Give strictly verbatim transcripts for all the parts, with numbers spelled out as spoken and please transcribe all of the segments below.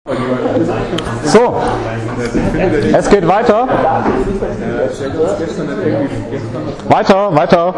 So, es geht weiter. Weiter, weiter.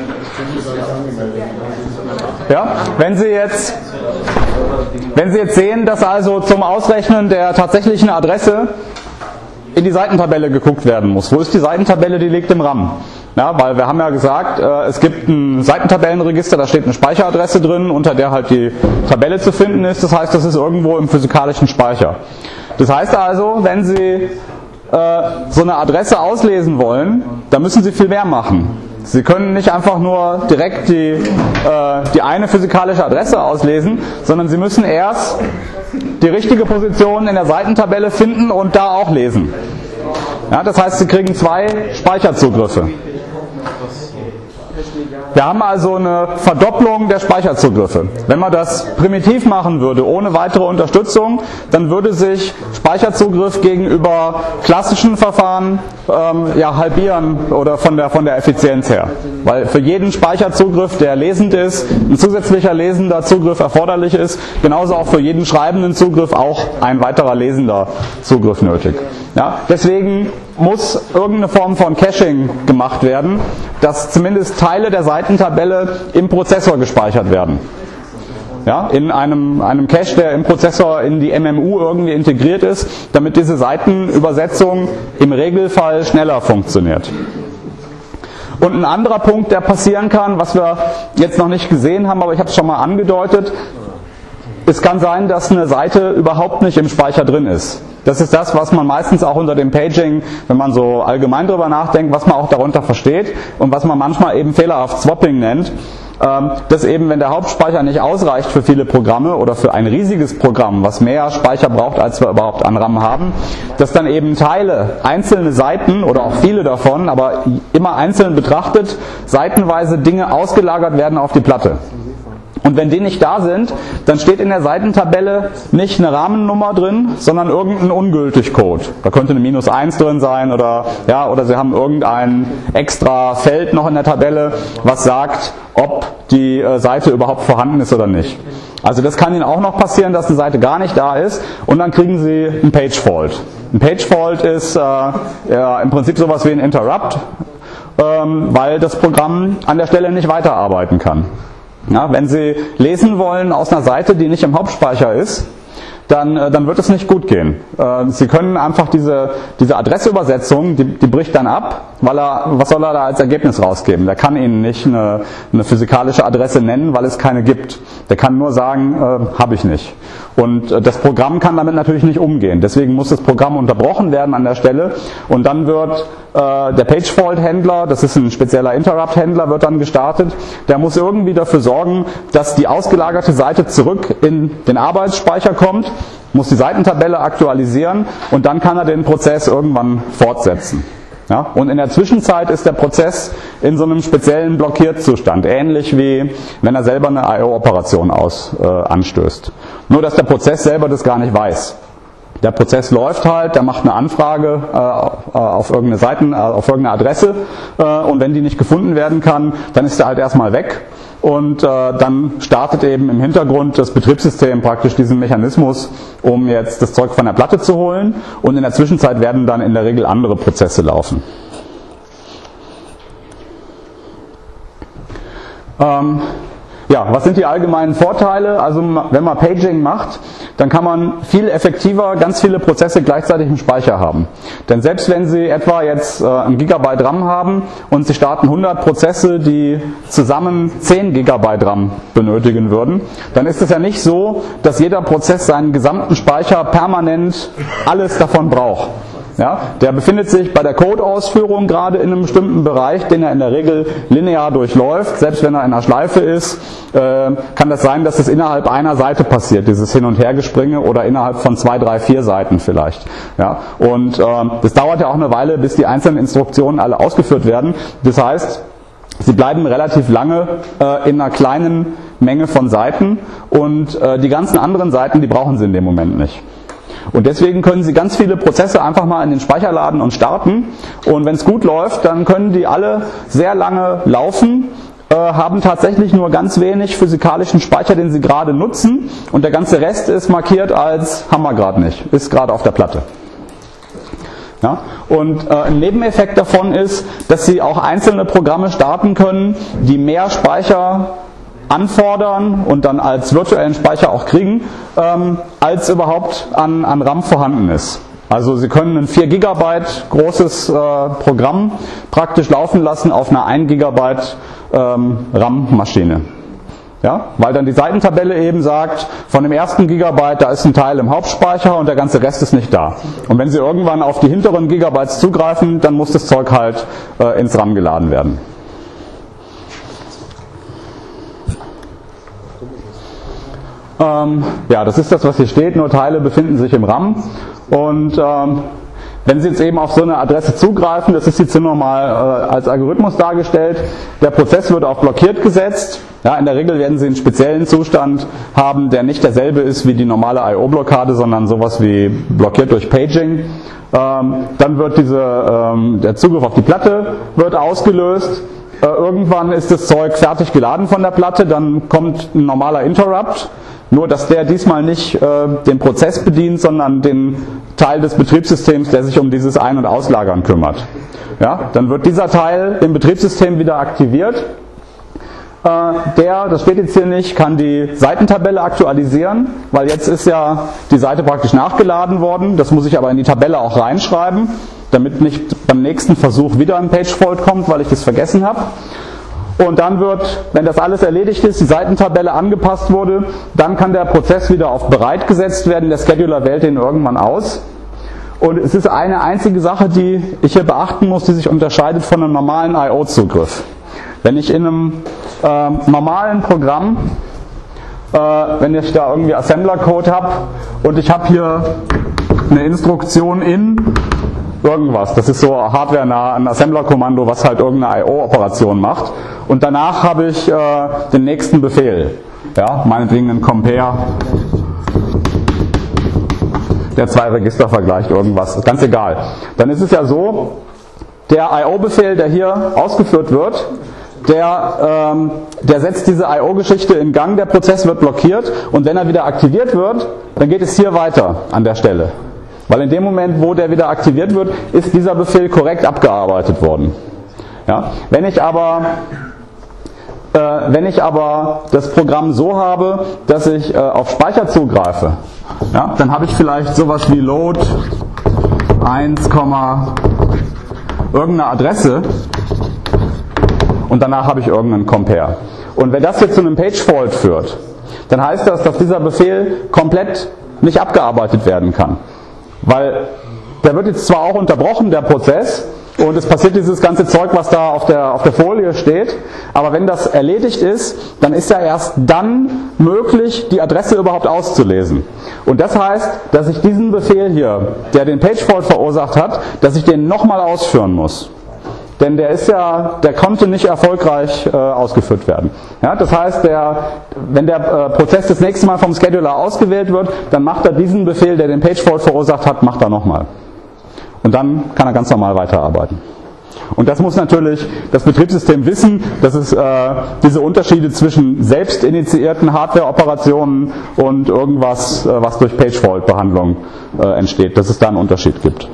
Ja, wenn Sie jetzt, wenn Sie jetzt sehen, dass also zum Ausrechnen der tatsächlichen Adresse in die Seitentabelle geguckt werden muss. Wo ist die Seitentabelle? Die liegt im RAM. Ja, weil wir haben ja gesagt, äh, es gibt ein Seitentabellenregister, da steht eine Speicheradresse drin, unter der halt die Tabelle zu finden ist. Das heißt, das ist irgendwo im physikalischen Speicher. Das heißt also, wenn Sie äh, so eine Adresse auslesen wollen, dann müssen Sie viel mehr machen. Sie können nicht einfach nur direkt die, äh, die eine physikalische Adresse auslesen, sondern Sie müssen erst die richtige Position in der Seitentabelle finden und da auch lesen. Ja, das heißt, Sie kriegen zwei Speicherzugriffe. Wir haben also eine Verdopplung der Speicherzugriffe. Wenn man das primitiv machen würde, ohne weitere Unterstützung, dann würde sich Speicherzugriff gegenüber klassischen Verfahren ähm, ja, halbieren oder von der, von der Effizienz her. Weil für jeden Speicherzugriff, der lesend ist, ein zusätzlicher lesender Zugriff erforderlich ist, genauso auch für jeden schreibenden Zugriff auch ein weiterer lesender Zugriff nötig. Ja, deswegen muss irgendeine Form von Caching gemacht werden, dass zumindest Teile der Seitentabelle im Prozessor gespeichert werden. Ja, in einem, einem Cache, der im Prozessor in die M M U irgendwie integriert ist, damit diese Seitenübersetzung im Regelfall schneller funktioniert. Und ein anderer Punkt, der passieren kann, was wir jetzt noch nicht gesehen haben, aber ich habe es schon mal angedeutet, es kann sein, dass eine Seite überhaupt nicht im Speicher drin ist. Das ist das, was man meistens auch unter dem Paging, wenn man so allgemein drüber nachdenkt, was man auch darunter versteht und was man manchmal eben fehlerhaft Swapping nennt. Dass eben, wenn der Hauptspeicher nicht ausreicht für viele Programme oder für ein riesiges Programm, was mehr Speicher braucht, als wir überhaupt an RAM haben, dass dann eben Teile, einzelne Seiten oder auch viele davon, aber immer einzeln betrachtet, seitenweise Dinge ausgelagert werden auf die Platte. Und wenn die nicht da sind, dann steht in der Seitentabelle nicht eine Rahmennummer drin, sondern irgendein ungültig Code. Da könnte eine minus eins drin sein oder, ja, oder Sie haben irgendein extra Feld noch in der Tabelle, was sagt, ob die äh, Seite überhaupt vorhanden ist oder nicht. Also das kann Ihnen auch noch passieren, dass eine Seite gar nicht da ist und dann kriegen Sie ein Page Fault. Ein Page Fault ist äh, ja, im Prinzip sowas wie ein Interrupt, ähm, weil das Programm an der Stelle nicht weiterarbeiten kann. Ja, wenn Sie lesen wollen aus einer Seite, die nicht im Hauptspeicher ist, dann, dann wird es nicht gut gehen. Sie können einfach diese, diese Adressübersetzung, die, die bricht dann ab, weil er, was soll er da als Ergebnis rausgeben? Der kann Ihnen nicht eine, eine physikalische Adresse nennen, weil es keine gibt. Der kann nur sagen, äh, habe ich nicht. Und das Programm kann damit natürlich nicht umgehen. Deswegen muss das Programm unterbrochen werden an der Stelle und dann wird äh, der Page-Fault-Händler, das ist ein spezieller Interrupt-Händler, wird dann gestartet. Der muss irgendwie dafür sorgen, dass die ausgelagerte Seite zurück in den Arbeitsspeicher kommt, muss die Seitentabelle aktualisieren und dann kann er den Prozess irgendwann fortsetzen. Ja, und in der Zwischenzeit ist der Prozess in so einem speziellen Blockiertzustand, ähnlich wie wenn er selber eine I O-Operation aus, äh, anstößt. Nur dass der Prozess selber das gar nicht weiß. Der Prozess läuft halt, der macht eine Anfrage äh, auf irgendeine Seiten, äh, auf irgendeine Adresse äh, und wenn die nicht gefunden werden kann, dann ist er halt erstmal weg. Und äh, dann startet eben im Hintergrund das Betriebssystem praktisch diesen Mechanismus, um jetzt das Zeug von der Platte zu holen. Und in der Zwischenzeit werden dann in der Regel andere Prozesse laufen. Ähm, ja, was sind die allgemeinen Vorteile? Also wenn man Paging macht, dann kann man viel effektiver ganz viele Prozesse gleichzeitig im Speicher haben. Denn selbst wenn Sie etwa jetzt äh, ein Gigabyte RAM haben und Sie starten hundert Prozesse, die zusammen zehn Gigabyte RAM benötigen würden, dann ist es ja nicht so, dass jeder Prozess seinen gesamten Speicher permanent alles davon braucht. Ja, der befindet sich bei der Codeausführung gerade in einem bestimmten Bereich, den er in der Regel linear durchläuft. Selbst wenn er in einer Schleife ist, äh, kann das sein, dass es innerhalb einer Seite passiert, dieses Hin- und Hergespringe, oder innerhalb von zwei, drei, vier Seiten vielleicht. Ja, und äh, das dauert ja auch eine Weile, bis die einzelnen Instruktionen alle ausgeführt werden. Das heißt, sie bleiben relativ lange äh, in einer kleinen Menge von Seiten und äh, die ganzen anderen Seiten, die brauchen Sie in dem Moment nicht. Und deswegen können Sie ganz viele Prozesse einfach mal in den Speicher laden und starten. Und wenn es gut läuft, dann können die alle sehr lange laufen, äh, haben tatsächlich nur ganz wenig physikalischen Speicher, den sie gerade nutzen, und der ganze Rest ist markiert als haben wir gerade nicht, ist gerade auf der Platte. Ja? Und äh, ein Nebeneffekt davon ist, dass sie auch einzelne Programme starten können, die mehr Speicher anfordern und dann als virtuellen Speicher auch kriegen, ähm, als überhaupt an, an RAM vorhanden ist. Also Sie können ein vier Gigabyte großes äh, Programm praktisch laufen lassen auf einer ein Gigabyte ähm, RAM-Maschine. Ja, weil dann die Seitentabelle eben sagt, von dem ersten Gigabyte, da ist ein Teil im Hauptspeicher und der ganze Rest ist nicht da. Und wenn Sie irgendwann auf die hinteren Gigabytes zugreifen, dann muss das Zeug halt äh, ins RAM geladen werden. Ähm, ja, das ist das, was hier steht, nur Teile befinden sich im RAM. Und ähm, wenn Sie jetzt eben auf so eine Adresse zugreifen, das ist jetzt hier nochmal äh, als Algorithmus dargestellt, der Prozess wird auf blockiert gesetzt. Ja, in der Regel werden Sie einen speziellen Zustand haben, der nicht derselbe ist wie die normale I O-Blockade, sondern sowas wie blockiert durch Paging. Ähm, dann wird diese, ähm, der Zugriff auf die Platte wird ausgelöst. Äh, irgendwann ist das Zeug fertig geladen von der Platte, dann kommt ein normaler Interrupt. Nur, dass der diesmal nicht äh, den Prozess bedient, sondern den Teil des Betriebssystems, der sich um dieses Ein- und Auslagern kümmert. Ja, dann wird dieser Teil im Betriebssystem wieder aktiviert. Äh, der, das steht jetzt hier nicht, kann die Seitentabelle aktualisieren, weil jetzt ist ja die Seite praktisch nachgeladen worden. Das muss ich aber in die Tabelle auch reinschreiben, damit nicht beim nächsten Versuch wieder ein Page-Fault kommt, weil ich das vergessen habe. Und dann wird, wenn das alles erledigt ist, die Seitentabelle angepasst wurde, dann kann der Prozess wieder auf bereit gesetzt werden. Der Scheduler wählt den irgendwann aus. Und es ist eine einzige Sache, die ich hier beachten muss, die sich unterscheidet von einem normalen I O-Zugriff. Wenn ich in einem äh, normalen Programm, äh, wenn ich da irgendwie Assembler-Code habe und ich habe hier eine Instruktion in irgendwas, das ist so hardware-nah, ein Assembler-Kommando, was halt irgendeine I O-Operation macht. Und danach habe ich äh, den nächsten Befehl, ja, meinetwegen einen Compare, der zwei Register vergleicht, irgendwas, ganz egal. Dann ist es ja so, der I O-Befehl, der hier ausgeführt wird, der, ähm, der setzt diese I O-Geschichte in Gang, der Prozess wird blockiert und wenn er wieder aktiviert wird, dann geht es hier weiter an der Stelle. Weil in dem Moment, wo der wieder aktiviert wird, ist dieser Befehl korrekt abgearbeitet worden. Ja? Wenn ich aber äh, wenn ich aber das Programm so habe, dass ich äh, auf Speicher zugreife, ja, dann habe ich vielleicht sowas wie Load eins, irgendeine Adresse und danach habe ich irgendeinen Compare. Und wenn das jetzt zu einem Page-Fault führt, dann heißt das, dass dieser Befehl komplett nicht abgearbeitet werden kann. Weil der wird jetzt zwar auch unterbrochen, der Prozess, und es passiert dieses ganze Zeug, was da auf der, auf der Folie steht, aber wenn das erledigt ist, dann ist ja erst dann möglich, die Adresse überhaupt auszulesen. Und das heißt, dass ich diesen Befehl hier, der den Page-Fault verursacht hat, dass ich den nochmal ausführen muss. Denn der ist ja, der konnte nicht erfolgreich äh, ausgeführt werden. Ja, das heißt, der, wenn der äh, Prozess das nächste Mal vom Scheduler ausgewählt wird, dann macht er diesen Befehl, der den Page-Fault verursacht hat, macht er nochmal. Und dann kann er ganz normal weiterarbeiten. Und das muss natürlich das Betriebssystem wissen, dass es äh, diese Unterschiede zwischen selbst initiierten Hardware-Operationen und irgendwas, äh, was durch Page-Fault-Behandlung äh, entsteht, dass es da einen Unterschied gibt.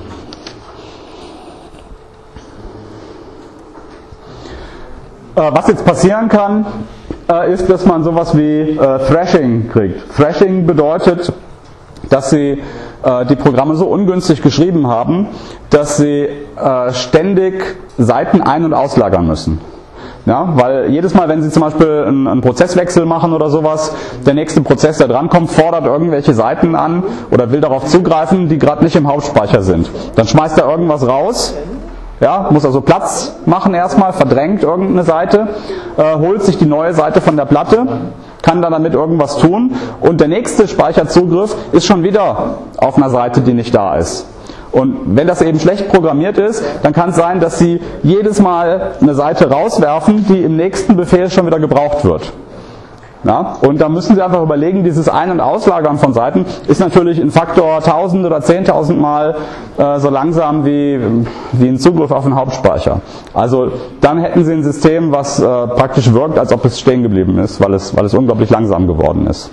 Was jetzt passieren kann, ist, dass man sowas wie Thrashing kriegt. Thrashing bedeutet, dass Sie die Programme so ungünstig geschrieben haben, dass Sie ständig Seiten ein- und auslagern müssen. Ja, weil jedes Mal, wenn Sie zum Beispiel einen, einen Prozesswechsel machen oder sowas, der nächste Prozess, der drankommt, fordert irgendwelche Seiten an oder will darauf zugreifen, die gerade nicht im Hauptspeicher sind. Dann schmeißt er irgendwas raus. Ja, muss also Platz machen erstmal, verdrängt irgendeine Seite, äh, holt sich die neue Seite von der Platte, kann dann damit irgendwas tun und der nächste Speicherzugriff ist schon wieder auf einer Seite, die nicht da ist. Und wenn das eben schlecht programmiert ist, dann kann es sein, dass Sie jedes Mal eine Seite rauswerfen, die im nächsten Befehl schon wieder gebraucht wird. Ja, und da müssen Sie einfach überlegen, dieses Ein- und Auslagern von Seiten ist natürlich ein Faktor tausend oder zehntausend Mal äh, so langsam wie, wie ein Zugriff auf den Hauptspeicher. Also dann hätten Sie ein System, was äh, praktisch wirkt, als ob es stehen geblieben ist, weil es, weil es unglaublich langsam geworden ist.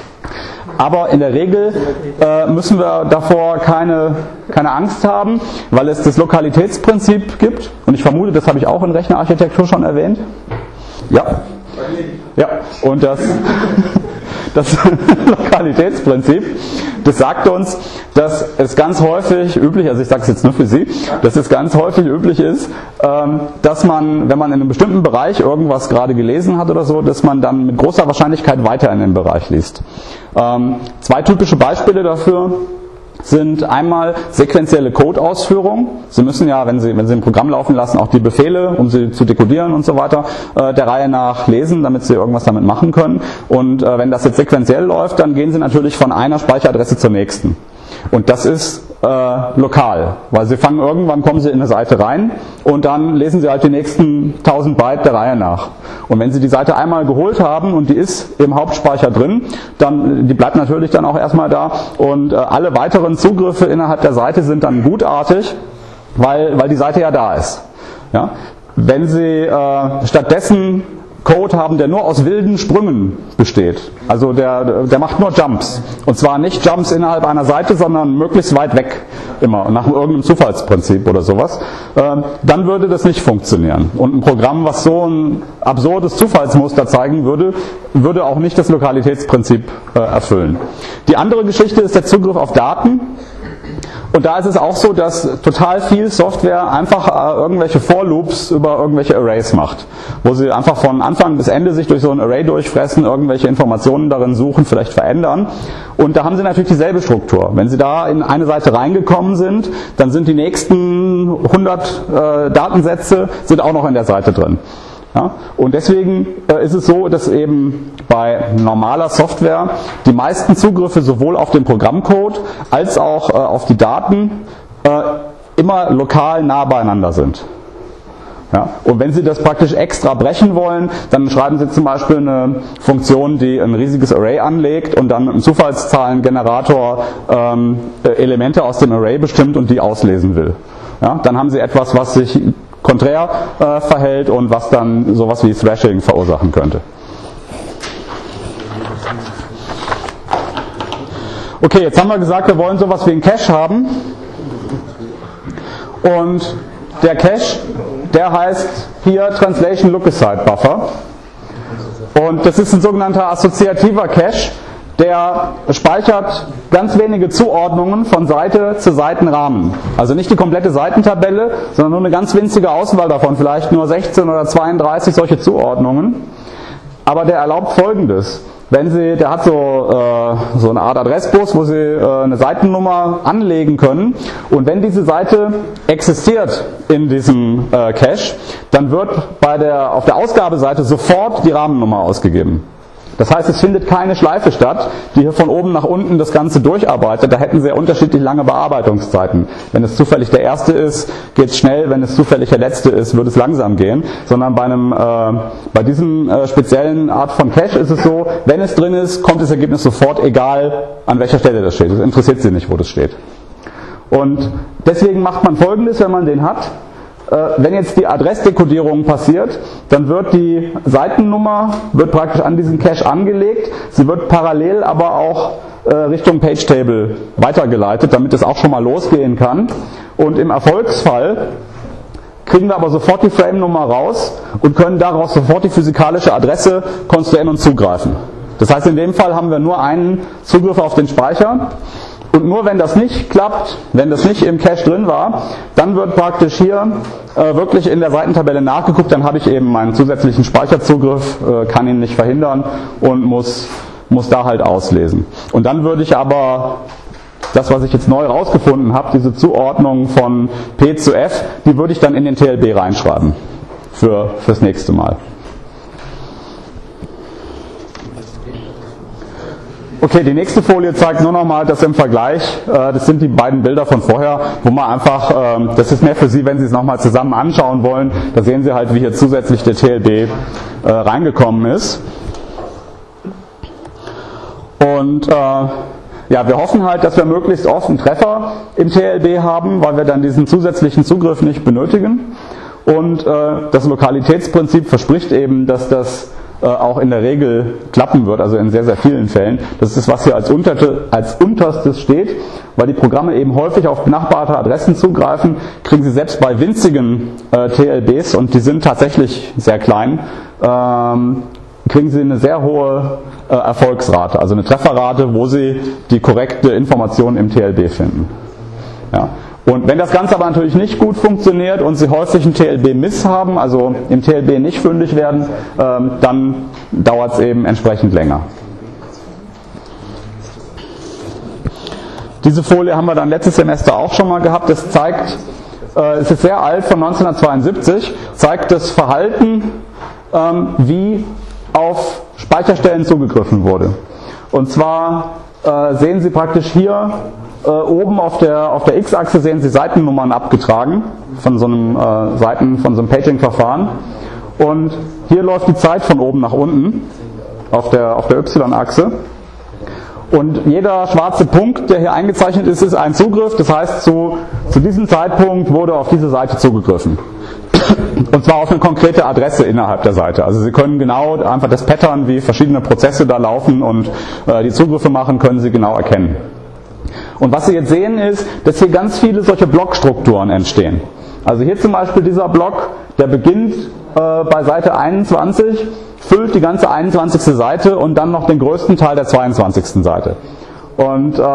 Aber in der Regel äh, müssen wir davor keine, keine Angst haben, weil es das Lokalitätsprinzip gibt. Und ich vermute, das habe ich auch in Rechnerarchitektur schon erwähnt. Ja. Ja, und das, das Lokalitätsprinzip, das sagt uns, dass es ganz häufig üblich, also ich sage es jetzt nur für Sie, dass es ganz häufig üblich ist, dass man, wenn man in einem bestimmten Bereich irgendwas gerade gelesen hat oder so, dass man dann mit großer Wahrscheinlichkeit weiter in den Bereich liest. Zwei typische Beispiele dafür sind einmal sequentielle Codeausführung. Sie müssen ja, wenn Sie, wenn Sie ein Programm laufen lassen, auch die Befehle, um sie zu dekodieren und so weiter, äh, der Reihe nach lesen, damit Sie irgendwas damit machen können. Und äh, wenn das jetzt sequenziell läuft, dann gehen Sie natürlich von einer Speicheradresse zur nächsten. Und das ist äh, lokal, weil Sie fangen irgendwann, kommen Sie in eine Seite rein und dann lesen Sie halt die nächsten tausend Byte der Reihe nach. Und wenn Sie die Seite einmal geholt haben und die ist im Hauptspeicher drin, dann die bleibt natürlich dann auch erstmal da und äh, alle weiteren Zugriffe innerhalb der Seite sind dann gutartig, weil, weil die Seite ja da ist. Ja? Wenn Sie äh, stattdessen Code haben, der nur aus wilden Sprüngen besteht. Also der, der macht nur Jumps. Und zwar nicht Jumps innerhalb einer Seite, sondern möglichst weit weg. Immer. Nach irgendeinem Zufallsprinzip oder sowas. Ähm, dann würde das nicht funktionieren. Und ein Programm, was so ein absurdes Zufallsmuster zeigen würde, würde auch nicht das Lokalitätsprinzip äh, erfüllen. Die andere Geschichte ist der Zugriff auf Daten. Und da ist es auch so, dass total viel Software einfach äh, irgendwelche For-Loops über irgendwelche Arrays macht, wo sie einfach von Anfang bis Ende sich durch so ein Array durchfressen, irgendwelche Informationen darin suchen, vielleicht verändern. Und da haben sie natürlich dieselbe Struktur. Wenn sie da in eine Seite reingekommen sind, dann sind die nächsten hundert äh, Datensätze sind auch noch in der Seite drin. Ja, und deswegen äh, ist es so, dass eben bei normaler Software die meisten Zugriffe sowohl auf den Programmcode als auch äh, auf die Daten äh, immer lokal nah beieinander sind. Ja, und wenn Sie das praktisch extra brechen wollen, dann schreiben Sie zum Beispiel eine Funktion, die ein riesiges Array anlegt und dann mit einem Zufallszahlengenerator ähm, Elemente aus dem Array bestimmt und die auslesen will. Ja, dann haben Sie etwas, was sich konträr äh, verhält und was dann sowas wie Thrashing verursachen könnte. Okay, jetzt haben wir gesagt, wir wollen sowas wie einen Cache haben. Und der Cache, der heißt hier Translation Lookaside Buffer. Und das ist ein sogenannter assoziativer Cache, der speichert ganz wenige Zuordnungen von Seite zu Seitenrahmen. Also nicht die komplette Seitentabelle, sondern nur eine ganz winzige Auswahl davon, vielleicht nur sechzehn oder zweiunddreißig solche Zuordnungen. Aber der erlaubt Folgendes. Wenn Sie, der hat so, äh, so eine Art Adressbus, wo Sie äh, eine Seitennummer anlegen können. Und wenn diese Seite existiert in diesem äh, Cache, dann wird bei der, auf der Ausgabeseite sofort die Rahmennummer ausgegeben. Das heißt, es findet keine Schleife statt, die hier von oben nach unten das Ganze durcharbeitet. Da hätten Sie ja unterschiedlich lange Bearbeitungszeiten. Wenn es zufällig der erste ist, geht es schnell. Wenn es zufällig der letzte ist, wird es langsam gehen. Sondern bei, einem, äh, bei diesem äh, speziellen Art von Cache ist es so, wenn es drin ist, kommt das Ergebnis sofort, egal an welcher Stelle das steht. Es interessiert Sie nicht, wo das steht. Und deswegen macht man Folgendes, wenn man den hat. Wenn jetzt die Adressdekodierung passiert, dann wird die Seitennummer wird praktisch an diesen Cache angelegt. Sie wird parallel aber auch äh, Richtung Page-Table weitergeleitet, damit es auch schon mal losgehen kann. Und im Erfolgsfall kriegen wir aber sofort die Frame-Nummer raus und können daraus sofort die physikalische Adresse konstruieren und zugreifen. Das heißt, in dem Fall haben wir nur einen Zugriff auf den Speicher. Und nur wenn das nicht klappt, wenn das nicht im Cache drin war, dann wird praktisch hier äh, wirklich in der Seitentabelle nachgeguckt, dann habe ich eben meinen zusätzlichen Speicherzugriff, äh, kann ihn nicht verhindern und muss, muss da halt auslesen. Und dann würde ich aber das, was ich jetzt neu rausgefunden habe, diese Zuordnung von P zu F, die würde ich dann in den T L B reinschreiben für fürs nächste Mal. Okay, die nächste Folie zeigt nur nochmal das im Vergleich. Das sind die beiden Bilder von vorher, wo man einfach, das ist mehr für Sie, wenn Sie es nochmal zusammen anschauen wollen. Da sehen Sie halt, wie hier zusätzlich der T L B reingekommen ist. Und äh, ja, wir hoffen halt, dass wir möglichst oft einen Treffer im T L B haben, weil wir dann diesen zusätzlichen Zugriff nicht benötigen. Und äh, das Lokalitätsprinzip verspricht eben, dass das äh, auch in der Regel klappen wird, also in sehr, sehr vielen Fällen. Das ist, was hier als, unterte, als unterstes steht, weil die Programme eben häufig auf benachbarte Adressen zugreifen, kriegen sie selbst bei winzigen äh, T L Bs, und die sind tatsächlich sehr klein, ähm, kriegen sie eine sehr hohe äh, Erfolgsrate, also eine Trefferrate, wo sie die korrekte Information im T L B finden. Ja. Und wenn das Ganze aber natürlich nicht gut funktioniert und Sie häufig einen T L B-Miss haben, also im T L B nicht fündig werden, ähm, dann dauert es eben entsprechend länger. Diese Folie haben wir dann letztes Semester auch schon mal gehabt. Das zeigt, äh, es ist sehr alt, von neunzehnhundertzweiundsiebzig, zeigt das Verhalten, ähm, wie auf Speicherstellen zugegriffen wurde. Und zwar äh, sehen Sie praktisch hier äh, oben auf der, auf der X-Achse sehen Sie Seitennummern abgetragen von so einem äh, Seiten, von so einem Paging-Verfahren. Und hier läuft die Zeit von oben nach unten auf der, auf der Y-Achse. Und jeder schwarze Punkt, der hier eingezeichnet ist, ist ein Zugriff. Das heißt, zu, zu diesem Zeitpunkt wurde auf diese Seite zugegriffen. Und zwar auf eine konkrete Adresse innerhalb der Seite. Also Sie können genau einfach das Pattern, wie verschiedene Prozesse da laufen und äh, die Zugriffe machen, können Sie genau erkennen. Und was Sie jetzt sehen ist, dass hier ganz viele solche Blockstrukturen entstehen. Also hier zum Beispiel dieser Block, der beginnt äh, bei Seite einundzwanzig, füllt die ganze einundzwanzigste Seite und dann noch den größten Teil der zweiundzwanzigsten Seite. Und äh,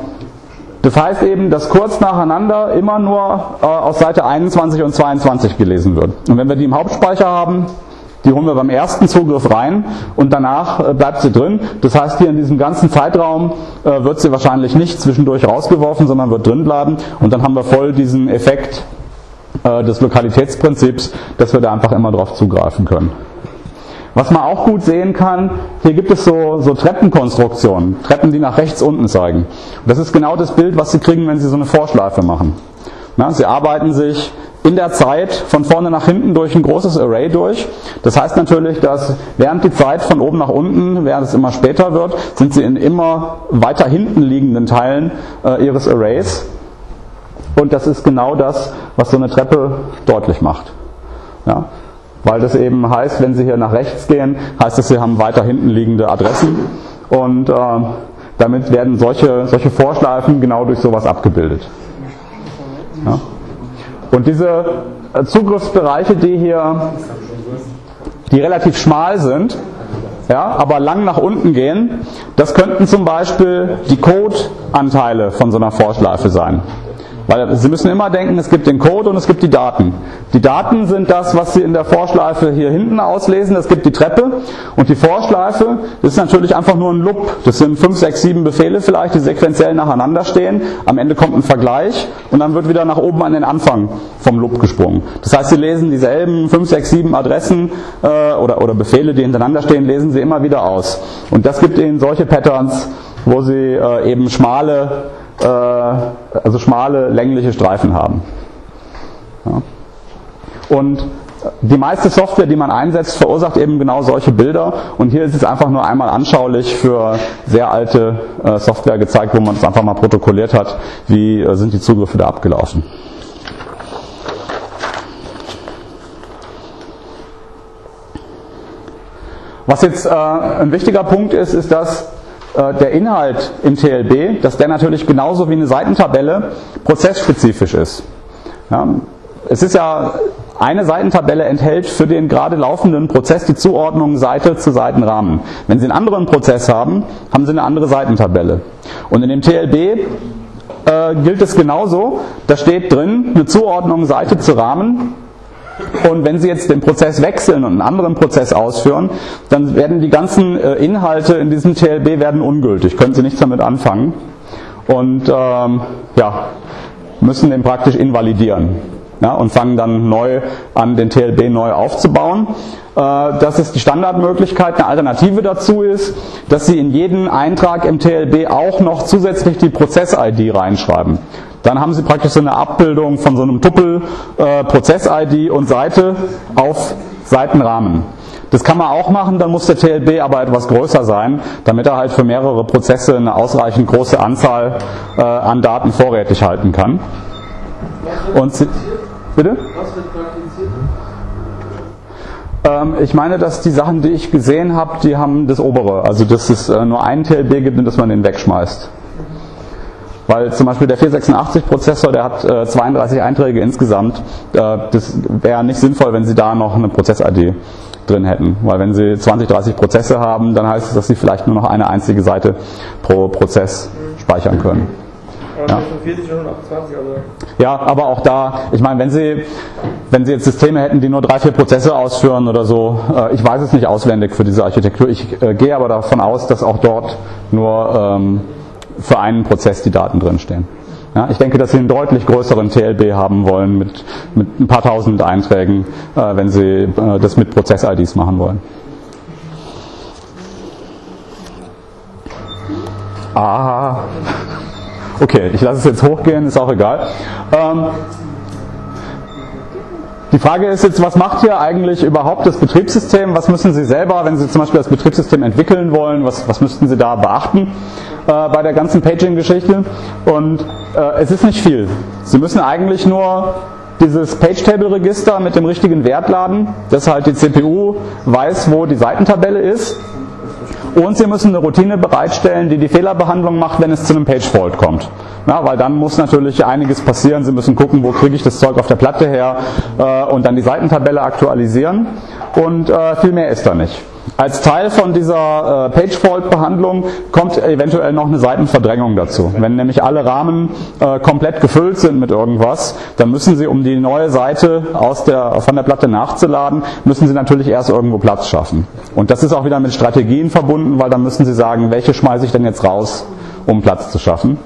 das heißt eben, dass kurz nacheinander immer nur äh, aus Seite einundzwanzig und zweiundzwanzig gelesen wird. Und wenn wir die im Hauptspeicher haben, die holen wir beim ersten Zugriff rein und danach äh, bleibt sie drin. Das heißt, hier in diesem ganzen Zeitraum äh, wird sie wahrscheinlich nicht zwischendurch rausgeworfen, sondern wird drin bleiben. Und dann haben wir voll diesen Effekt äh, des Lokalitätsprinzips, dass wir da einfach immer drauf zugreifen können. Was man auch gut sehen kann, hier gibt es so, so Treppenkonstruktionen, Treppen, die nach rechts unten zeigen. Und das ist genau das Bild, was Sie kriegen, wenn Sie so eine Vorschleife machen. Na, Sie arbeiten sich in der Zeit von vorne nach hinten durch ein großes Array durch. Das heißt natürlich, dass während die Zeit von oben nach unten, während es immer später wird, sind Sie in immer weiter hinten liegenden Teilen äh, Ihres Arrays. Und das ist genau das, was so eine Treppe deutlich macht. Ja? Weil das eben heißt, wenn Sie hier nach rechts gehen, heißt es, Sie haben weiter hinten liegende Adressen. Und äh, damit werden solche, solche Vorschleifen genau durch sowas abgebildet. Ja? Und diese Zugriffsbereiche, die hier, die relativ schmal sind, ja, aber lang nach unten gehen, das könnten zum Beispiel die Code-Anteile von so einer Vorschleife sein. Weil Sie müssen immer denken, es gibt den Code und es gibt die Daten. Die Daten sind das, was Sie in der Vorschleife hier hinten auslesen. Es gibt die Treppe und die Vorschleife, das ist natürlich einfach nur ein Loop. Das sind fünf, sechs, sieben Befehle vielleicht, die sequenziell nacheinander stehen. Am Ende kommt ein Vergleich und dann wird wieder nach oben an den Anfang vom Loop gesprungen. Das heißt, Sie lesen dieselben fünf, sechs, sieben Adressen äh, oder, oder Befehle, die hintereinander stehen, lesen Sie immer wieder aus. Und das gibt Ihnen solche Patterns, wo Sie äh, eben schmale also schmale, längliche Streifen haben. Ja. Und die meiste Software, die man einsetzt, verursacht eben genau solche Bilder. Und hier ist es einfach nur einmal anschaulich für sehr alte äh, Software gezeigt, wo man es einfach mal protokolliert hat, wie äh, sind die Zugriffe da abgelaufen. Was jetzt äh, ein wichtiger Punkt ist, ist, dass der Inhalt im T L B, dass der natürlich genauso wie eine Seitentabelle prozessspezifisch ist. Ja, es ist ja, eine Seitentabelle enthält für den gerade laufenden Prozess die Zuordnung Seite zu Seitenrahmen. Wenn Sie einen anderen Prozess haben, haben Sie eine andere Seitentabelle. Und in dem T L B äh, gilt es genauso, da steht drin eine Zuordnung Seite zu Rahmen. Und wenn Sie jetzt den Prozess wechseln und einen anderen Prozess ausführen, dann werden die ganzen Inhalte in diesem T L B werden ungültig, können Sie nichts damit anfangen und ähm, ja, müssen den praktisch invalidieren, ja, und fangen dann neu an, den T L B neu aufzubauen. Äh, das ist die Standardmöglichkeit. Eine Alternative dazu ist, dass Sie in jeden Eintrag im T L B auch noch zusätzlich die Prozess-I D reinschreiben. Dann haben Sie praktisch so eine Abbildung von so einem Tuppel äh, Prozess-I D und Seite auf Seitenrahmen. Das kann man auch machen, dann muss der T L B aber etwas größer sein, damit er halt für mehrere Prozesse eine ausreichend große Anzahl äh, an Daten vorrätig halten kann. Und Sie, bitte? Was wird praktiziert? Ähm, ich meine, dass die Sachen, die ich gesehen habe, die haben das obere. Also dass es äh, nur einen T L B gibt und dass man den wegschmeißt. Weil zum Beispiel der vierhundertsechsundachtzig Prozessor, der hat äh, zweiunddreißig Einträge insgesamt. Äh, das wäre nicht sinnvoll, wenn Sie da noch eine Prozess-I D drin hätten. Weil wenn Sie zwanzig, dreißig Prozesse haben, dann heißt es, dass Sie vielleicht nur noch eine einzige Seite pro Prozess speichern können. Ja. vierzig und achtundzwanzig, also ja, aber auch da, ich meine, wenn Sie, wenn Sie jetzt Systeme hätten, die nur drei, vier Prozesse ausführen oder so, äh, ich weiß es nicht auswendig für diese Architektur, ich äh, gehe aber davon aus, dass auch dort nur ähm, für einen Prozess die Daten drinstehen. Ja, ich denke, dass Sie einen deutlich größeren T L B haben wollen mit, mit ein paar tausend Einträgen, äh, wenn Sie äh, das mit Prozess-I Ds machen wollen. Ah, okay, ich lasse es jetzt hochgehen, ist auch egal. Ähm, die Frage ist jetzt, was macht hier eigentlich überhaupt das Betriebssystem? Was müssen Sie selber, wenn Sie zum Beispiel das Betriebssystem entwickeln wollen, was, was müssten Sie da beachten äh, bei der ganzen Paging-Geschichte? Und äh, es ist nicht viel. Sie müssen eigentlich nur dieses Page-Table-Register mit dem richtigen Wert laden, dass halt die C P U weiß, wo die Seitentabelle ist. Und Sie müssen eine Routine bereitstellen, die die Fehlerbehandlung macht, wenn es zu einem Page-Fault kommt. Ja, weil dann muss natürlich einiges passieren. Sie müssen gucken, wo kriege ich das Zeug auf der Platte her äh, und dann die Seitentabelle aktualisieren. Und äh, viel mehr ist da nicht. Als Teil von dieser äh, Page-Fault-Behandlung kommt eventuell noch eine Seitenverdrängung dazu. Wenn nämlich alle Rahmen äh, komplett gefüllt sind mit irgendwas, dann müssen Sie, um die neue Seite aus der, von der Platte nachzuladen, müssen Sie natürlich erst irgendwo Platz schaffen. Und das ist auch wieder mit Strategien verbunden, weil dann müssen Sie sagen, welche schmeiße ich denn jetzt raus, um Platz zu schaffen.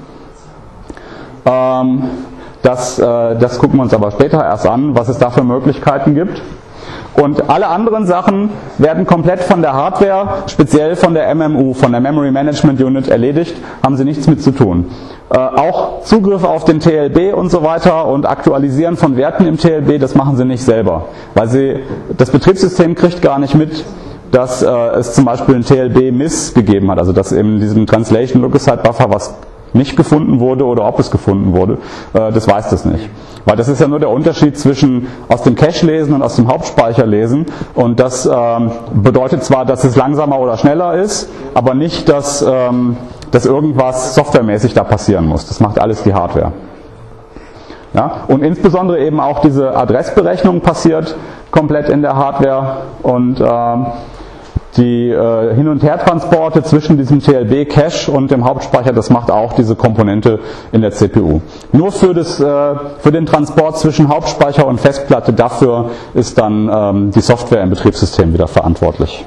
Ähm, das, äh, das gucken wir uns aber später erst an, was es da für Möglichkeiten gibt. Und alle anderen Sachen werden komplett von der Hardware, speziell von der M M U, von der Memory Management Unit erledigt, haben sie nichts mit zu tun. Äh, auch Zugriff auf den T L B und so weiter und Aktualisieren von Werten im T L B, das machen sie nicht selber. Weil sie, das Betriebssystem kriegt gar nicht mit, dass äh, es zum Beispiel ein T L B-Miss gegeben hat, also dass in diesem Translation Look-Aside Buffer was nicht gefunden wurde oder ob es gefunden wurde, äh, das weiß das nicht. Weil das ist ja nur der Unterschied zwischen aus dem Cache lesen und aus dem Hauptspeicher lesen und das ähm, bedeutet zwar, dass es langsamer oder schneller ist, aber nicht, dass, ähm, dass irgendwas softwaremäßig da passieren muss. Das macht alles die Hardware. Ja? Und insbesondere eben auch diese Adressberechnung passiert komplett in der Hardware und ähm, die äh, Hin- und Her-Transporte zwischen diesem T L B-Cache und dem Hauptspeicher, das macht auch diese Komponente in der C P U. Nur für, das, äh, für den Transport zwischen Hauptspeicher und Festplatte, dafür ist dann ähm, die Software im Betriebssystem wieder verantwortlich.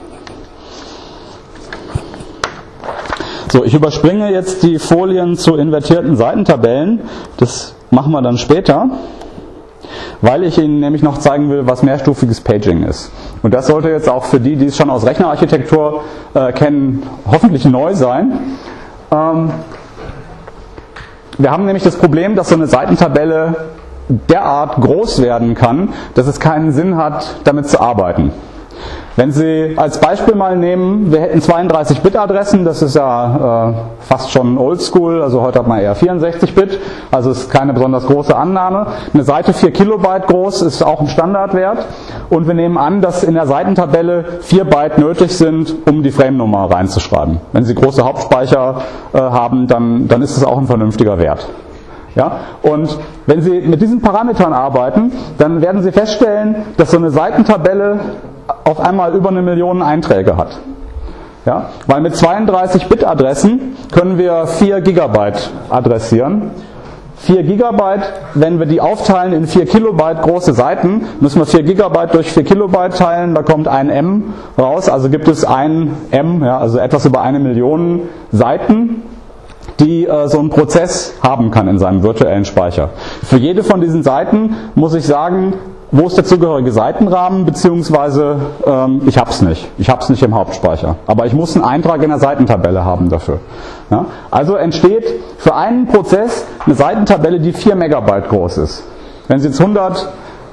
So, ich überspringe jetzt die Folien zu invertierten Seitentabellen. Das machen wir dann später, weil ich Ihnen nämlich noch zeigen will, was mehrstufiges Paging ist. Und das sollte jetzt auch für die, die es schon aus Rechnerarchitektur äh, kennen, hoffentlich neu sein. Ähm, wir haben nämlich das Problem, dass so eine Seitentabelle derart groß werden kann, dass es keinen Sinn hat, damit zu arbeiten. Wenn Sie als Beispiel mal nehmen, wir hätten zweiunddreißig Bit Adressen, das ist ja äh, fast schon oldschool, also heute hat man eher vierundsechzig Bit, also ist keine besonders große Annahme. Eine Seite vier Kilobyte groß ist auch ein Standardwert und wir nehmen an, dass in der Seitentabelle vier Byte nötig sind, um die Frame-Nummer reinzuschreiben. Wenn Sie große Hauptspeicher äh, haben, dann, dann ist es auch ein vernünftiger Wert. Ja? Und wenn Sie mit diesen Parametern arbeiten, dann werden Sie feststellen, dass so eine Seitentabelle auf einmal über eine Million Einträge hat. Ja? Weil mit zweiunddreißig Bit Adressen können wir vier Gigabyte adressieren. vier Gigabyte, wenn wir die aufteilen in vier Kilobyte große Seiten, müssen wir vier Gigabyte durch vier Kilobyte teilen, da kommt ein M raus, also gibt es ein M, ja, also etwas über eine Million Seiten, die äh, so ein Prozess haben kann in seinem virtuellen Speicher. Für jede von diesen Seiten muss ich sagen, wo ist der zugehörige Seitenrahmen, beziehungsweise ähm, ich habe es nicht. Ich habe es nicht im Hauptspeicher. Aber ich muss einen Eintrag in der Seitentabelle haben dafür. Ja? Also entsteht für einen Prozess eine Seitentabelle, die vier Megabyte groß ist. Wenn Sie jetzt hundert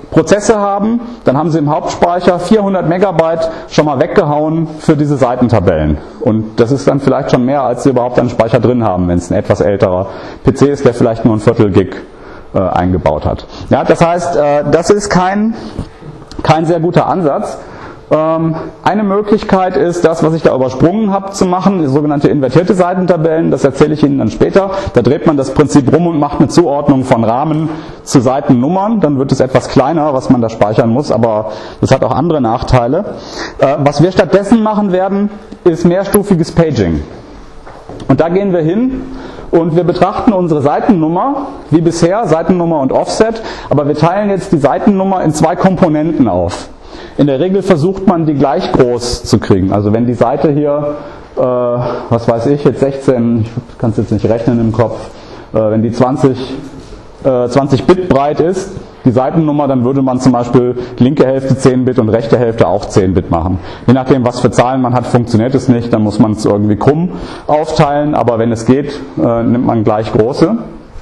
Prozesse haben, dann haben Sie im Hauptspeicher vierhundert Megabyte schon mal weggehauen für diese Seitentabellen. Und das ist dann vielleicht schon mehr, als Sie überhaupt an Speicher drin haben, wenn es ein etwas älterer P C ist, der vielleicht nur ein Viertel Gig äh, eingebaut hat. Ja, das heißt, äh, das ist kein, kein sehr guter Ansatz. Ähm, eine Möglichkeit ist, das, was ich da übersprungen habe, zu machen, sogenannte invertierte Seitentabellen. Das erzähle ich Ihnen dann später. Da dreht man das Prinzip rum und macht eine Zuordnung von Rahmen zu Seitennummern. Dann wird es etwas kleiner, was man da speichern muss, aber das hat auch andere Nachteile. Äh, was wir stattdessen machen werden, ist mehrstufiges Paging. Und da gehen wir hin und wir betrachten unsere Seitennummer, wie bisher, Seitennummer und Offset, aber wir teilen jetzt die Seitennummer in zwei Komponenten auf. In der Regel versucht man, die gleich groß zu kriegen. Also wenn die Seite hier, äh, was weiß ich, jetzt sechzehn, ich kann es jetzt nicht rechnen im Kopf, äh, wenn die zwanzig, äh, zwanzig Bit breit ist, die Seitennummer, dann würde man zum Beispiel linke Hälfte zehn Bit und rechte Hälfte auch zehn Bit machen. Je nachdem, was für Zahlen man hat, funktioniert es nicht, dann muss man es irgendwie krumm aufteilen, aber wenn es geht, äh, nimmt man gleich große.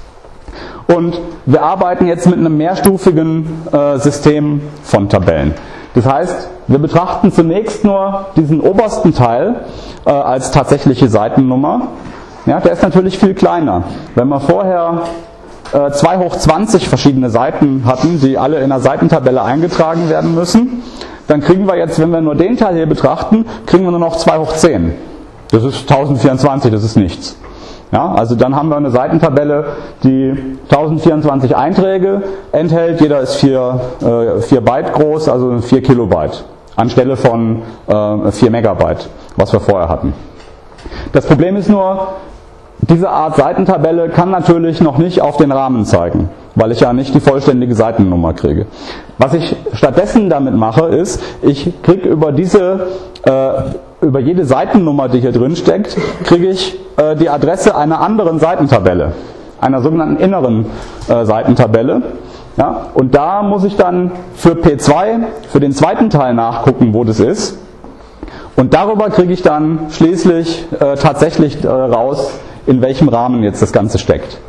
Und wir arbeiten jetzt mit einem mehrstufigen äh, System von Tabellen. Das heißt, wir betrachten zunächst nur diesen obersten Teil äh, als tatsächliche Seitennummer. Ja, der ist natürlich viel kleiner. Wenn wir vorher äh, zwei hoch zwanzig verschiedene Seiten hatten, die alle in einer Seitentabelle eingetragen werden müssen, dann kriegen wir jetzt, wenn wir nur den Teil hier betrachten, kriegen wir nur noch zwei hoch zehn. Das ist tausendvierundzwanzig, das ist nichts. Ja, also dann haben wir eine Seitentabelle, die tausendvierundzwanzig Einträge enthält. Jeder ist vier, äh, vier Byte groß, also vier Kilobyte, anstelle von äh, vier Megabyte, was wir vorher hatten. Das Problem ist nur, diese Art Seitentabelle kann natürlich noch nicht auf den Rahmen zeigen, weil ich ja nicht die vollständige Seitennummer kriege. Was ich stattdessen damit mache, ist, ich kriege über diese äh, über jede Seitennummer, die hier drin steckt, kriege ich äh, die Adresse einer anderen Seitentabelle, einer sogenannten inneren äh, Seitentabelle. Ja, und da muss ich dann für P zwei, für den zweiten Teil nachgucken, wo das ist. Und darüber kriege ich dann schließlich äh, tatsächlich äh, raus, in welchem Rahmen jetzt das Ganze steckt.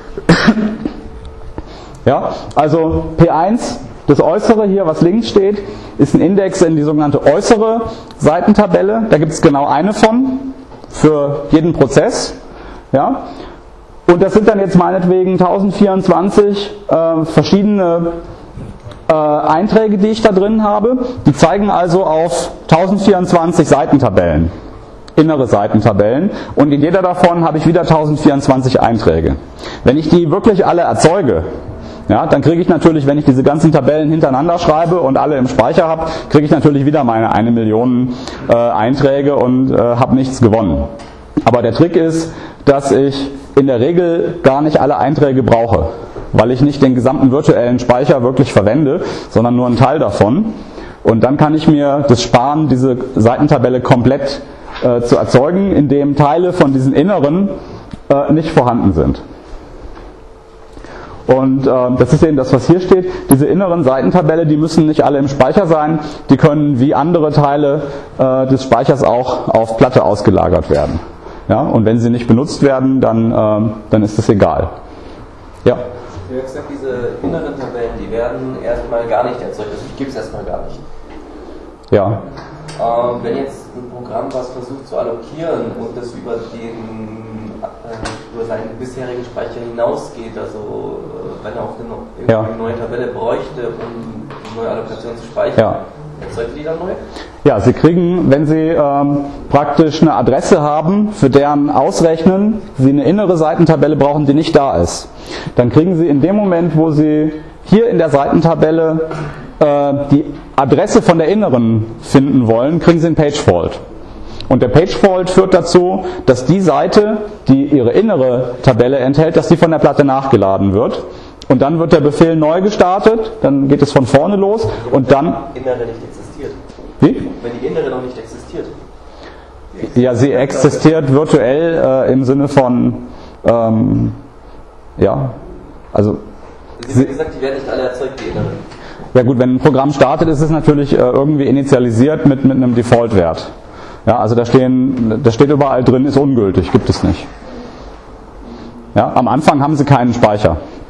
Ja, also P eins, das Äußere hier, was links steht, ist ein Index in die sogenannte äußere Seitentabelle. Da gibt es genau eine von, für jeden Prozess. Ja. Und das sind dann jetzt meinetwegen tausendvierundzwanzig äh, verschiedene äh, Einträge, die ich da drin habe. Die zeigen also auf tausendvierundzwanzig Seitentabellen, innere Seitentabellen. Und in jeder davon habe ich wieder tausendvierundzwanzig Einträge. Wenn ich die wirklich alle erzeuge, ja, dann kriege ich natürlich, wenn ich diese ganzen Tabellen hintereinander schreibe und alle im Speicher habe, kriege ich natürlich wieder meine eine Million äh, Einträge und äh, habe nichts gewonnen. Aber der Trick ist, dass ich in der Regel gar nicht alle Einträge brauche, weil ich nicht den gesamten virtuellen Speicher wirklich verwende, sondern nur einen Teil davon. Und dann kann ich mir das sparen, diese Seitentabelle komplett äh, zu erzeugen, indem Teile von diesen inneren äh, nicht vorhanden sind. Und äh, das ist eben das, was hier steht. Diese inneren Seitentabelle, die müssen nicht alle im Speicher sein. Die können wie andere Teile äh, des Speichers auch auf Platte ausgelagert werden. Ja, und wenn sie nicht benutzt werden, dann, äh, dann ist das egal. Ja. Du hast gesagt, diese inneren Tabellen, die werden erstmal gar nicht erzeugt. Also die gibt es erstmal gar nicht. Ja. Ähm, wenn jetzt ein Programm was versucht zu allokieren und das über den über seinen bisherigen Speicher hinausgeht, also wenn er auf eine, ja. eine neue Tabelle bräuchte, um eine neue Allokation zu speichern, ja. erzeugt die dann neu? Ja, Sie kriegen, wenn Sie ähm, praktisch eine Adresse haben, für deren Ausrechnen Sie eine innere Seitentabelle brauchen, die nicht da ist, dann kriegen Sie in dem Moment, wo Sie hier in der Seitentabelle äh, die Adresse von der inneren finden wollen, kriegen Sie einen Pagefault. Und der Pagefault führt dazu, dass die Seite, die ihre innere Tabelle enthält, dass die von der Platte nachgeladen wird. Und dann wird der Befehl neu gestartet, dann geht es von vorne los und dann... Wenn die innere nicht existiert. Wie? Wenn die innere noch nicht existiert. Ja, sie existiert virtuell äh, im Sinne von... Ähm, ja, also... Sie haben gesagt, die werden nicht alle erzeugt, die inneren. Ja gut, wenn ein Programm startet, ist es natürlich äh, irgendwie initialisiert mit, mit einem Default-Wert. Ja, also da, stehen, da steht überall drin, ist ungültig, gibt es nicht. Ja, am Anfang haben Sie keinen Speicher.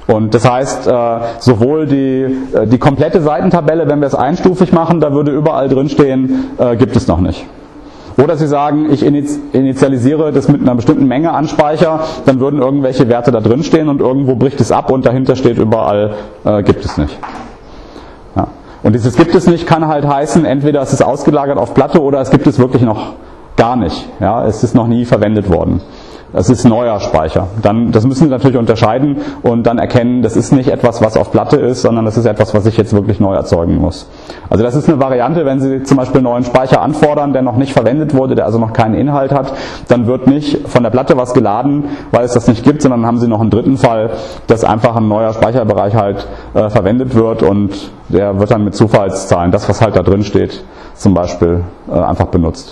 Und das heißt, äh, sowohl die, äh, die komplette Seitentabelle, wenn wir es einstufig machen, da würde überall drinstehen, äh, gibt es noch nicht. Oder Sie sagen, ich initialisiere das mit einer bestimmten Menge an Speicher, dann würden irgendwelche Werte da drin stehen und irgendwo bricht es ab und dahinter steht überall, äh, gibt es nicht. Ja. Und dieses gibt es nicht kann halt heißen, entweder es ist ausgelagert auf Platte oder es gibt es wirklich noch gar nicht. Ja, es ist noch nie verwendet worden. Das ist neuer Speicher. Dann, das müssen Sie natürlich unterscheiden und dann erkennen, das ist nicht etwas, was auf Platte ist, sondern das ist etwas, was ich jetzt wirklich neu erzeugen muss. Also das ist eine Variante, wenn Sie zum Beispiel einen neuen Speicher anfordern, der noch nicht verwendet wurde, der also noch keinen Inhalt hat, dann wird nicht von der Platte was geladen, weil es das nicht gibt, sondern dann haben Sie noch einen dritten Fall, dass einfach ein neuer Speicherbereich halt äh, verwendet wird und der wird dann mit Zufallszahlen, das was halt da drin steht, zum Beispiel äh, einfach benutzt.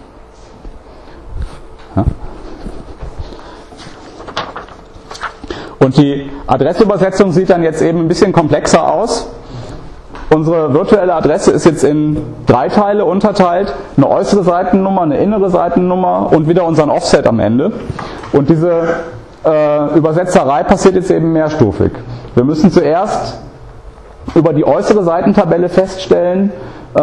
Ja? Und die Adressübersetzung sieht dann jetzt eben ein bisschen komplexer aus. Unsere virtuelle Adresse ist jetzt in drei Teile unterteilt. Eine äußere Seitennummer, eine innere Seitennummer und wieder unseren Offset am Ende. Und diese äh, Übersetzerei passiert jetzt eben mehrstufig. Wir müssen zuerst über die äußere Seitentabelle feststellen, äh,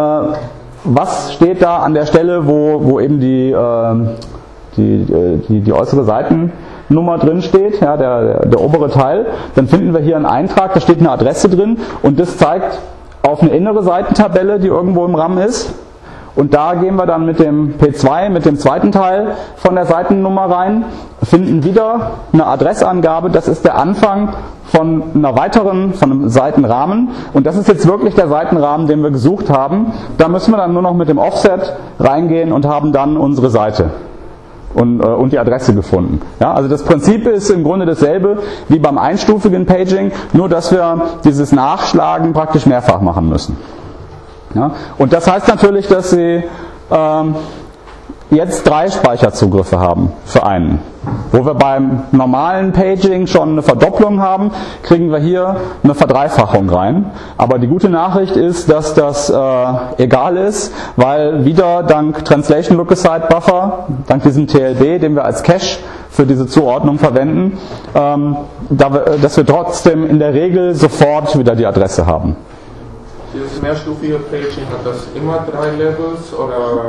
was steht da an der Stelle, wo, wo eben die, äh, die, die, die äußere Seitennummer drin steht, ja, der, der, der obere Teil. Dann finden wir hier einen Eintrag, da steht eine Adresse drin und das zeigt auf eine innere Seitentabelle, die irgendwo im RAM ist. Und da gehen wir dann mit dem P zwei, mit dem zweiten Teil von der Seitennummer rein, finden wieder eine Adressangabe, das ist der Anfang von einer weiteren, von einem Seitenrahmen. Und das ist jetzt wirklich der Seitenrahmen, den wir gesucht haben. Da müssen wir dann nur noch mit dem Offset reingehen und haben dann unsere Seite und, äh, und die Adresse gefunden. Ja, also das Prinzip ist im Grunde dasselbe wie beim einstufigen Paging, nur dass wir dieses Nachschlagen praktisch mehrfach machen müssen. Ja, und das heißt natürlich, dass Sie ähm, jetzt drei Speicherzugriffe haben für einen. Wo wir beim normalen Paging schon eine Verdopplung haben, kriegen wir hier eine Verdreifachung rein. Aber die gute Nachricht ist, dass das äh, egal ist, weil wieder dank Translation Look-Aside Buffer, dank diesem T L B, den wir als Cache für diese Zuordnung verwenden, ähm, da wir, dass wir trotzdem in der Regel sofort wieder die Adresse haben. Dieses mehrstufige Paging, hat das immer drei Levels oder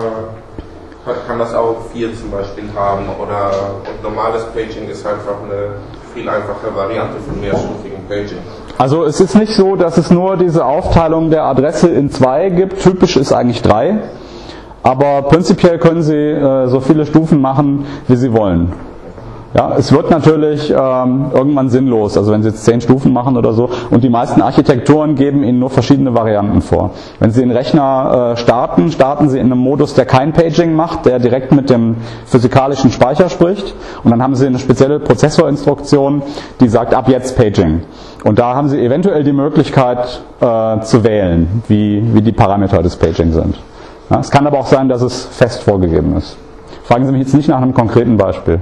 kann das auch vier zum Beispiel haben? Oder normales Paging ist einfach eine viel einfache Variante von mehrstufigen Paging? Also es ist nicht so, dass es nur diese Aufteilung der Adresse in zwei gibt. Typisch ist eigentlich drei. Aber prinzipiell können Sie äh, so viele Stufen machen, wie Sie wollen. Ja, es wird natürlich ähm, irgendwann sinnlos, also wenn Sie jetzt zehn Stufen machen oder so, und die meisten Architekturen geben Ihnen nur verschiedene Varianten vor. Wenn Sie den Rechner äh, starten, starten Sie in einem Modus, der kein Paging macht, der direkt mit dem physikalischen Speicher spricht, und dann haben Sie eine spezielle Prozessorinstruktion, die sagt, ab jetzt Paging. Und da haben Sie eventuell die Möglichkeit äh, zu wählen, wie, wie die Parameter des Paging sind. Ja, es kann aber auch sein, dass es fest vorgegeben ist. Fragen Sie mich jetzt nicht nach einem konkreten Beispiel.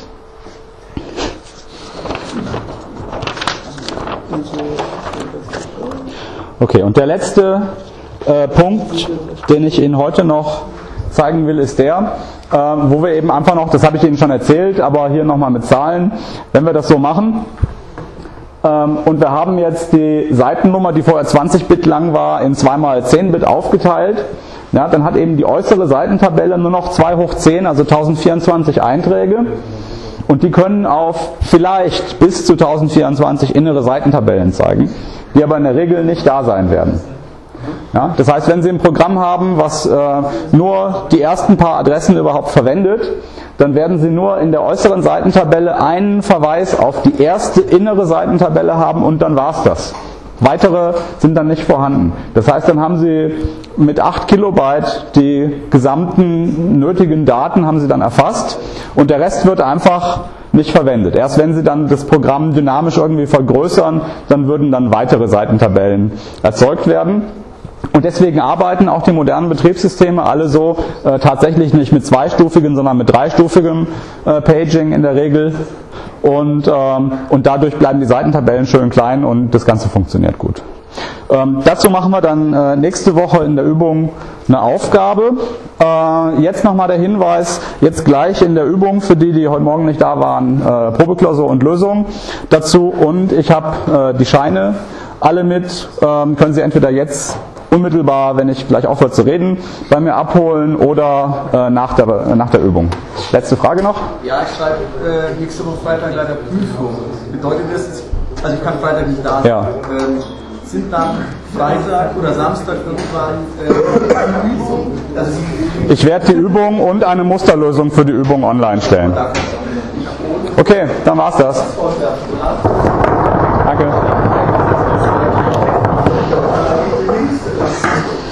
Okay, und der letzte äh, Punkt, den ich Ihnen heute noch zeigen will, ist der, äh, wo wir eben einfach noch, das habe ich Ihnen schon erzählt, aber hier nochmal mit Zahlen, wenn wir das so machen, ähm, und wir haben jetzt die Seitennummer, die vorher zwanzig Bit lang war, in zwei mal zehn Bit aufgeteilt, ja, dann hat eben die äußere Seitentabelle nur noch zwei hoch zehn, also tausendvierundzwanzig Einträge. Und die können auf vielleicht bis zu tausendvierundzwanzig innere Seitentabellen zeigen, die aber in der Regel nicht da sein werden. Ja, das heißt, wenn Sie ein Programm haben, was äh, nur die ersten paar Adressen überhaupt verwendet, dann werden Sie nur in der äußeren Seitentabelle einen Verweis auf die erste innere Seitentabelle haben und dann war's das. Weitere sind dann nicht vorhanden. Das heißt, dann haben Sie mit acht Kilobyte die gesamten nötigen Daten haben Sie dann erfasst und der Rest wird einfach nicht verwendet. Erst wenn Sie dann das Programm dynamisch irgendwie vergrößern, dann würden dann weitere Seitentabellen erzeugt werden. Und deswegen arbeiten auch die modernen Betriebssysteme alle so äh, tatsächlich nicht mit zweistufigen, sondern mit dreistufigem äh, Paging in der Regel. Und, ähm, und dadurch bleiben die Seitentabellen schön klein und das Ganze funktioniert gut. Ähm, dazu machen wir dann äh, nächste Woche in der Übung eine Aufgabe. Äh, jetzt nochmal der Hinweis, jetzt gleich in der Übung, für die, die heute Morgen nicht da waren, äh, Probeklausur und Lösung dazu. Und ich habe äh, die Scheine alle mit, ähm, können Sie entweder jetzt unmittelbar, wenn ich gleich aufhöre zu reden, bei mir abholen oder äh, nach, der, äh, nach der Übung. Letzte Frage noch? Ja, ich schreibe äh, nächste Woche Freitag leider Prüfung. Bedeutet das, also ich kann Freitag nicht da sein. Ja. Ähm, sind dann Freitag oder Samstag irgendwann äh, Übungen? Also ich werde die Übung und eine Musterlösung für die Übung online stellen. Okay, dann war's das. Danke.